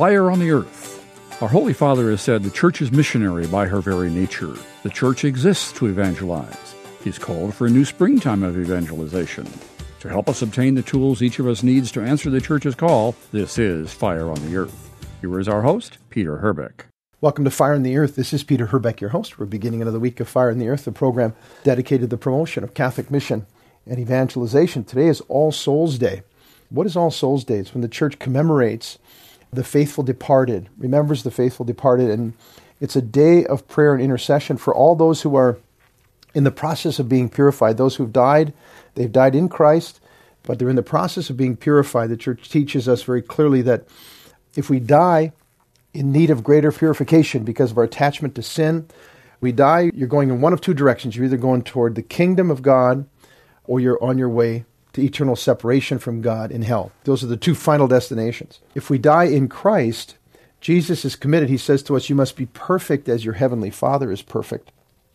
Fire on the Earth. Our Holy Father has said the Church is missionary by her very nature. The Church exists to evangelize. He's called for a new springtime of evangelization. To help us obtain the tools each of us needs to answer the Church's call, this is Fire on the Earth. Here is our host, Peter Herbeck. Welcome to Fire on the Earth. This is Peter Herbeck, your host. We're beginning another week of Fire on the Earth, the program dedicated to the promotion of Catholic mission and evangelization. Today is All Souls Day. What is All Souls Day? It's when the Church commemorates the faithful departed, remembers the faithful departed, and it's a day of prayer and intercession for all those who are in the process of being purified, those who've died. They've died in Christ, but they're in the process of being purified. The Church teaches us very clearly that if we die in need of greater purification because of our attachment to sin, we die, you're going in one of two directions. You're either going toward the kingdom of God or you're on your way to eternal separation from God in hell. Those are the two final destinations. If we die in Christ, Jesus is committed. He says to us, you must be perfect as your heavenly Father is perfect.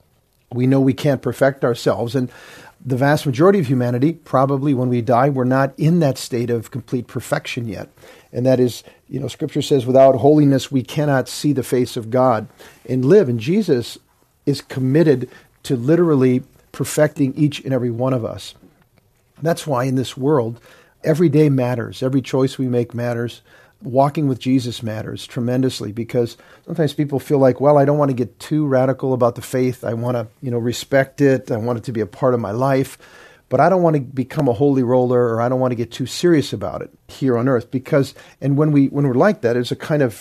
We know we can't perfect ourselves, and the vast majority of humanity, probably when we die, we're not in that state of complete perfection yet. And that is, Scripture says, without holiness, we cannot see the face of God and live. And Jesus is committed to literally perfecting each and every one of us. That's why in this world, every day matters. Every choice we make matters. Walking with Jesus matters tremendously, because sometimes people feel like, well, I don't want to get too radical about the faith. I want to, respect it. I want it to be a part of my life. But I don't want to become a holy roller, or I don't want to get too serious about it here on earth. And when we're like that, it's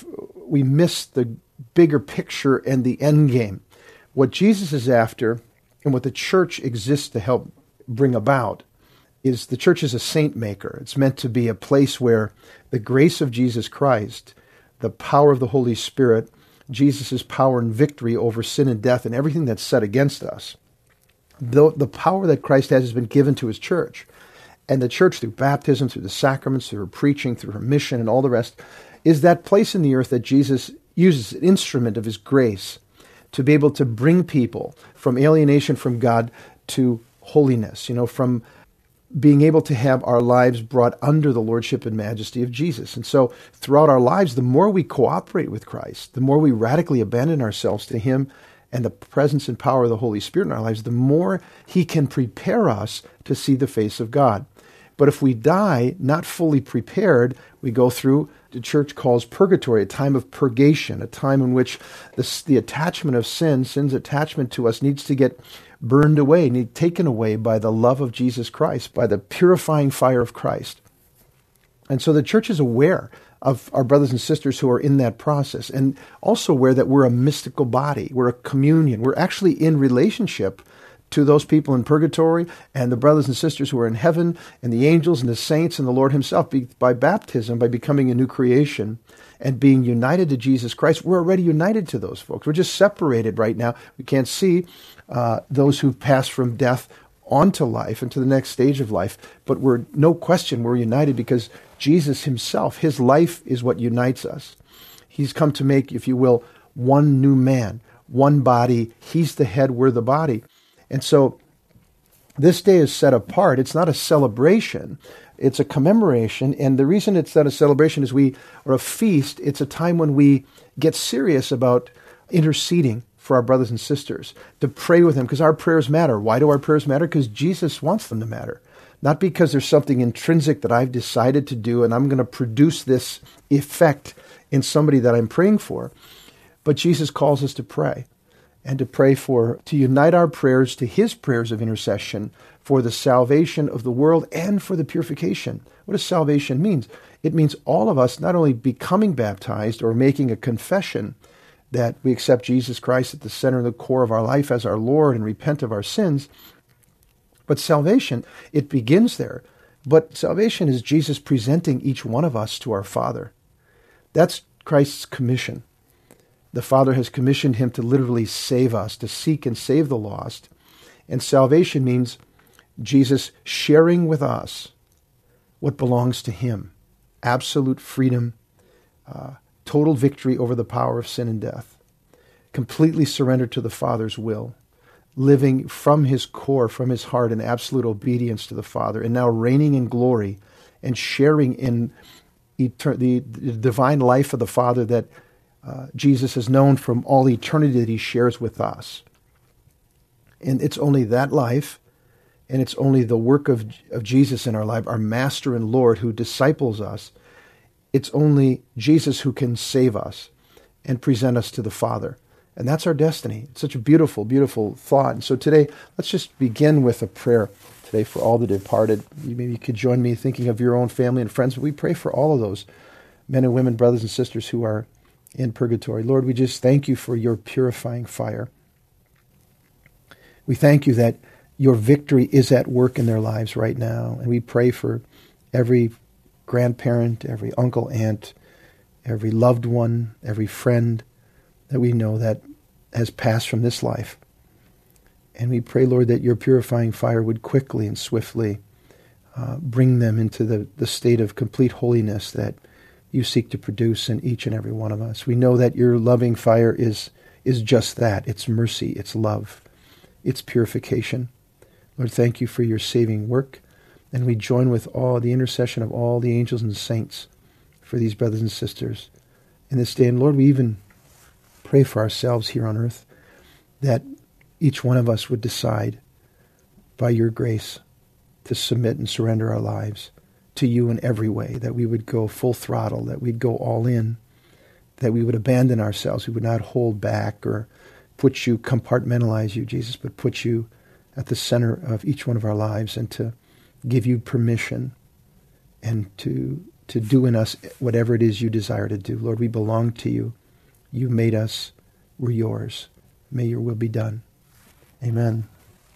we miss the bigger picture and the end game. What Jesus is after and what the Church exists to help bring about is the Church is a saint maker. It's meant to be a place where the grace of Jesus Christ, the power of the Holy Spirit, Jesus' power and victory over sin and death and everything that's set against us, the power that Christ has been given to his Church. And the Church, through baptism, through the sacraments, through her preaching, through her mission and all the rest, is that place in the earth that Jesus uses an instrument of his grace to be able to bring people from alienation from God to holiness, from being able to have our lives brought under the lordship and majesty of Jesus. And so throughout our lives, the more we cooperate with Christ, the more we radically abandon ourselves to him and the presence and power of the Holy Spirit in our lives, the more he can prepare us to see the face of God. But if we die not fully prepared, we go through the Church calls purgatory, a time of purgation, a time in which the attachment of sin's attachment to us needs to get burned away, taken away by the love of Jesus Christ, by the purifying fire of Christ. And so the Church is aware of our brothers and sisters who are in that process, and also aware that we're a mystical body, we're a communion, we're actually in relationship to those people in purgatory and the brothers and sisters who are in heaven and the angels and the saints and the Lord himself. By baptism, by becoming a new creation and being united to Jesus Christ, we're already united to those folks. We're just separated right now. We can't see those who've passed from death onto life and to the next stage of life. But no question, we're united because Jesus himself, his life is what unites us. He's come to make, if you will, one new man, one body. He's the head, we're the body. And so this day is set apart. It's not a celebration. It's a commemoration. And the reason it's not a celebration is or a feast. It's a time when we get serious about interceding for our brothers and sisters, to pray with them, because our prayers matter. Why do our prayers matter? Because Jesus wants them to matter. Not because there's something intrinsic that I've decided to do and I'm going to produce this effect in somebody that I'm praying for. But Jesus calls us to pray. And to unite our prayers to his prayers of intercession for the salvation of the world and for the purification. What does salvation mean? It means all of us not only becoming baptized or making a confession that we accept Jesus Christ at the center and the core of our life as our Lord and repent of our sins, but salvation, it begins there. But salvation is Jesus presenting each one of us to our Father. That's Christ's commission. The Father has commissioned him to literally save us, to seek and save the lost. And salvation means Jesus sharing with us what belongs to him. Absolute freedom, total victory over the power of sin and death. Completely surrendered to the Father's will. Living from his core, from his heart, in absolute obedience to the Father. And now reigning in glory and sharing in the divine life of the Father that Jesus has known from all eternity that he shares with us. And it's only that life, and it's only the work of Jesus in our life, our Master and Lord who disciples us. It's only Jesus who can save us and present us to the Father. And that's our destiny. It's such a beautiful, beautiful thought. And so today, let's just begin with a prayer today for all the departed. Maybe you could join me thinking of your own family and friends, but we pray for all of those men and women, brothers and sisters who are in purgatory. Lord, we just thank you for your purifying fire. We thank you that your victory is at work in their lives right now. And we pray for every grandparent, every uncle, aunt, every loved one, every friend that we know that has passed from this life. And we pray, Lord, that your purifying fire would quickly and swiftly bring them into the state of complete holiness that you seek to produce in each and every one of us. We know that your loving fire is just that. It's mercy, it's love, it's purification. Lord, thank you for your saving work. And we join with all the intercession of all the angels and saints for these brothers and sisters in this day. And Lord, we even pray for ourselves here on earth that each one of us would decide by your grace to submit and surrender our lives to you in every way, that we would go full throttle, that we'd go all in, that we would abandon ourselves, we would not hold back or compartmentalize you, Jesus, but put you at the center of each one of our lives and to give you permission and to do in us whatever it is you desire to do. Lord, we belong to you. You made us. We're yours. May your will be done. Amen.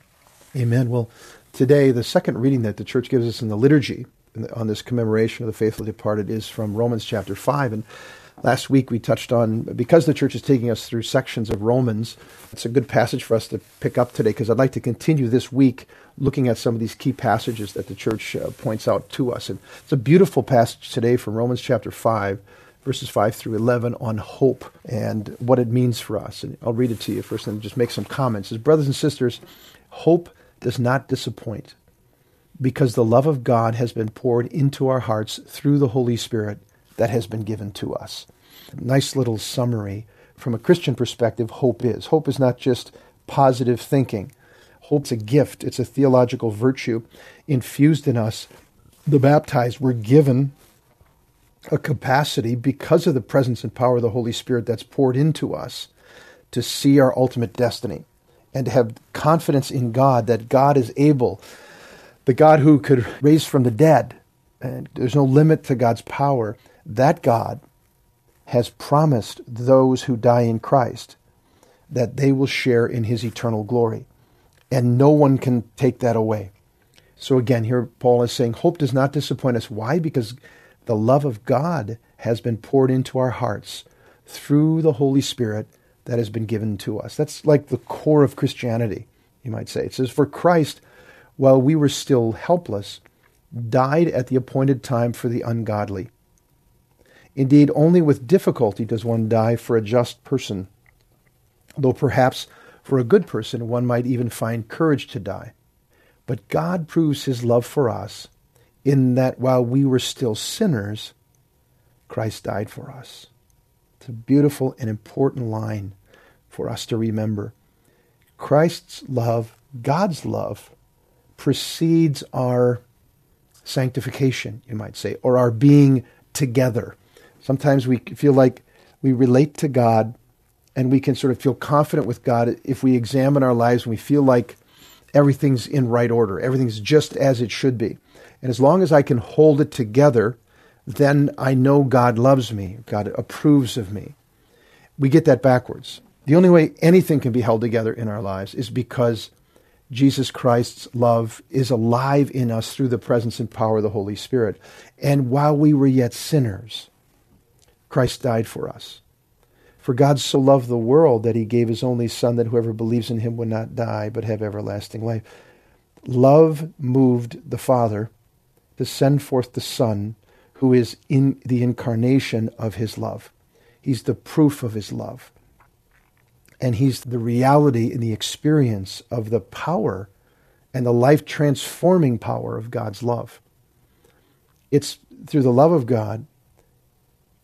Amen. Well, today, the second reading that the church gives us in the liturgy on this commemoration of the faithful departed is from Romans chapter 5. And last week we touched on, because the church is taking us through sections of Romans, it's a good passage for us to pick up today, because I'd like to continue this week looking at some of these key passages that the church points out to us. And it's a beautiful passage today from Romans chapter 5, verses 5 through 11 on hope and what it means for us. And I'll read it to you first and just make some comments. It says, brothers and sisters, hope does not disappoint, because the love of God has been poured into our hearts through the Holy Spirit that has been given to us. Nice little summary. From a Christian perspective, hope is. Hope is not just positive thinking. Hope's a gift. It's a theological virtue infused in us. The baptized were given a capacity, because of the presence and power of the Holy Spirit that's poured into us, to see our ultimate destiny and to have confidence in God, that God is able, the God who could raise from the dead, and there's no limit to God's power. That God has promised those who die in Christ that they will share in his eternal glory. And no one can take that away. So again, here Paul is saying hope does not disappoint us. Why? Because the love of God has been poured into our hearts through the Holy Spirit that has been given to us. That's like the core of Christianity, you might say. It says, for Christ, while we were still helpless, died at the appointed time for the ungodly. Indeed, only with difficulty does one die for a just person, though perhaps for a good person one might even find courage to die. But God proves his love for us in that while we were still sinners, Christ died for us. It's a beautiful and important line for us to remember. Christ's love, God's love, precedes our sanctification, you might say, or our being together. Sometimes we feel like we relate to God and we can sort of feel confident with God if we examine our lives and we feel like everything's in right order, everything's just as it should be. And as long as I can hold it together, then I know God loves me, God approves of me. We get that backwards. The only way anything can be held together in our lives is because Jesus Christ's love is alive in us through the presence and power of the Holy Spirit. And while we were yet sinners, Christ died for us. For God so loved the world that he gave his only Son, that whoever believes in him would not die but have everlasting life. Love moved the Father to send forth the Son, who is in the incarnation of his love. He's the proof of his love. And he's the reality and the experience of the power and the life-transforming power of God's love. It's through the love of God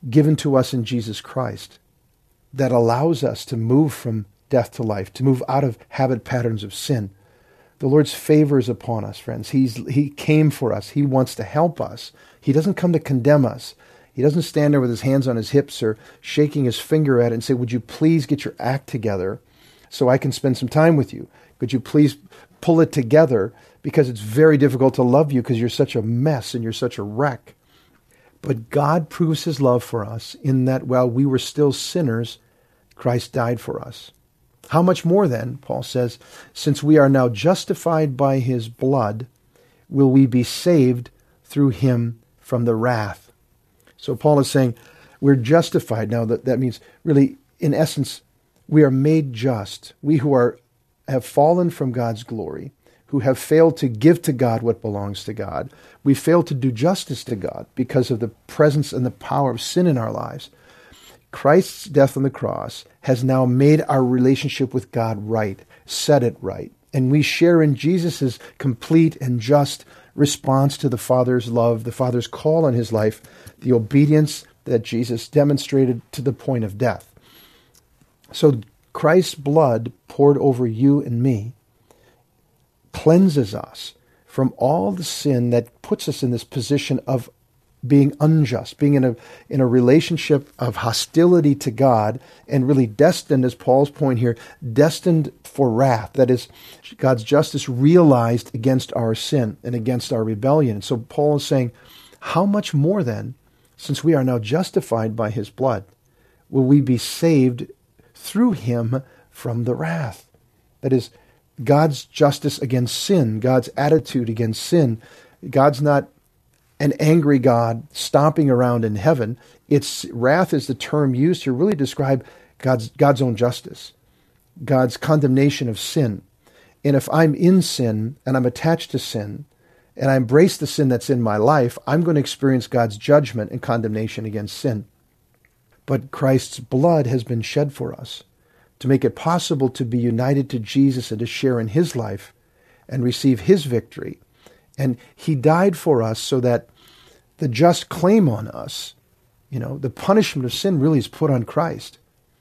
given to us in Jesus Christ that allows us to move from death to life, to move out of habit patterns of sin. The Lord's favor is upon us, friends. He came for us. He wants to help us. He doesn't come to condemn us. He doesn't stand there with his hands on his hips or shaking his finger at it and say, would you please get your act together so I can spend some time with you? Could you please pull it together, because it's very difficult to love you because you're such a mess and you're such a wreck. But God proves his love for us in that while we were still sinners, Christ died for us. How much more then, Paul says, since we are now justified by his blood, will we be saved through him from the wrath? So Paul is saying we're justified now. That means really, in essence, we are made just. We who have fallen from God's glory, who have failed to give to God what belongs to God. We fail to do justice to God because of the presence and the power of sin in our lives. Christ's death on the cross has now made our relationship with God right, set it right. And we share in Jesus' complete and just response to the Father's love, the Father's call on his life, the obedience that Jesus demonstrated to the point of death. So Christ's blood poured over you and me cleanses us from all the sin that puts us in this position of being unjust, being in a relationship of hostility to God, and really destined, as Paul's point here, destined for wrath. That is, God's justice realized against our sin and against our rebellion. And so Paul is saying, how much more then, since we are now justified by his blood, will we be saved through him from the wrath? That is, God's justice against sin, God's attitude against sin. God's not an angry God stomping around in heaven. Wrath is the term used to really describe God's own justice, God's condemnation of sin. And if I'm in sin and I'm attached to sin and I embrace the sin that's in my life, I'm going to experience God's judgment and condemnation against sin. But Christ's blood has been shed for us to make it possible to be united to Jesus and to share in his life and receive his victory. And he died for us so that the just claim on us, the punishment of sin really is put on Christ.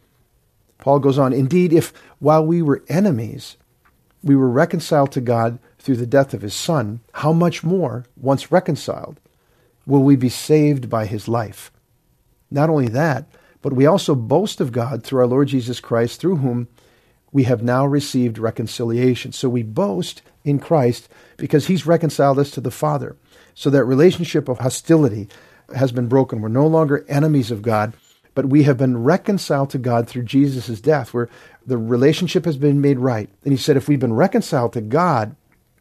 Paul goes on, indeed, if while we were enemies, we were reconciled to God through the death of his Son, how much more, once reconciled, will we be saved by his life? Not only that, but we also boast of God through our Lord Jesus Christ, through whom we have now received reconciliation. So we boast in Christ because he's reconciled us to the Father. So that relationship of hostility has been broken. We're no longer enemies of God, but we have been reconciled to God through Jesus' death, where the relationship has been made right. And he said, if we've been reconciled to God,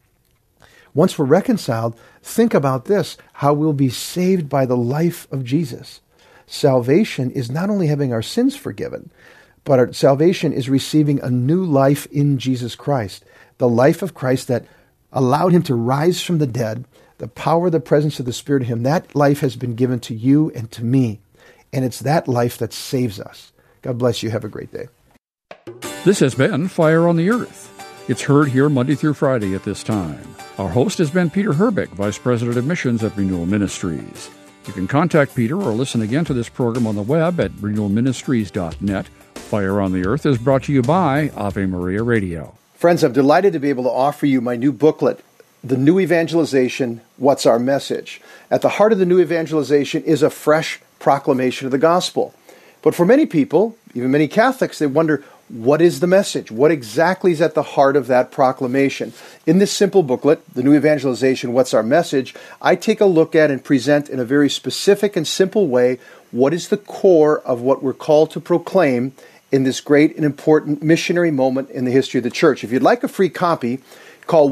once we're reconciled, think about this, how we'll be saved by the life of Jesus. Salvation is not only having our sins forgiven, but our salvation is receiving a new life in Jesus Christ. The life of Christ that allowed him to rise from the dead, the power, the presence of the Spirit in him, that life has been given to you and to me. And it's that life that saves us. God bless you. Have a great day. This has been Fire on the Earth. It's heard here Monday through Friday at this time. Our host has been Peter Herbeck, Vice President of Missions at Renewal Ministries. You can contact Peter or listen again to this program on the web at renewalministries.net. Fire on the Earth is brought to you by Ave Maria Radio. Friends, I'm delighted to be able to offer you my new booklet, The New Evangelization, What's Our Message? At the heart of the New Evangelization is a fresh proclamation of the gospel. But for many people, even many Catholics, they wonder, what is the message? What exactly is at the heart of that proclamation? In this simple booklet, The New Evangelization, What's Our Message? I take a look at and present in a very specific and simple way what is the core of what we're called to proclaim in this great and important missionary moment in the history of the church. If you'd like a free copy, call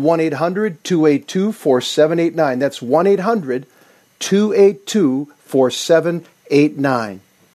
1-800-282-4789. That's 1-800-282-4789.